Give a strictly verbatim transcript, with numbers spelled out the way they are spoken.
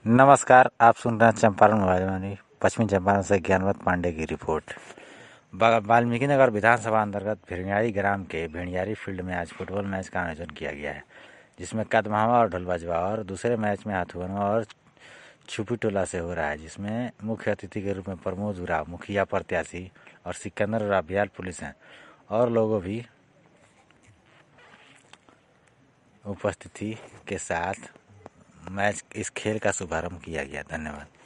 नमस्कार, आप सुन रहे हैं चंपारण वाणी पश्चिमी चंपारण से ज्ञानवंत पांडे की रिपोर्ट। वाल्मीकि नगर विधानसभा अंतर्गत भिड़ियारी ग्राम के भिड़ियारी फील्ड में आज फुटबॉल मैच का आयोजन किया गया है, जिसमें कदमावा और ढोलबाजवा और दूसरे मैच में हाथुआ और छुपी टोला से हो रहा है, जिसमें मुख्य अतिथि के रूप में प्रमोद उराव मुखिया प्रत्याशी और सिकंदर उराव बिहार पुलिस हैं और लोगों भी उपस्थिति के साथ मैच इस खेल का शुभारंभ किया गया। धन्यवाद।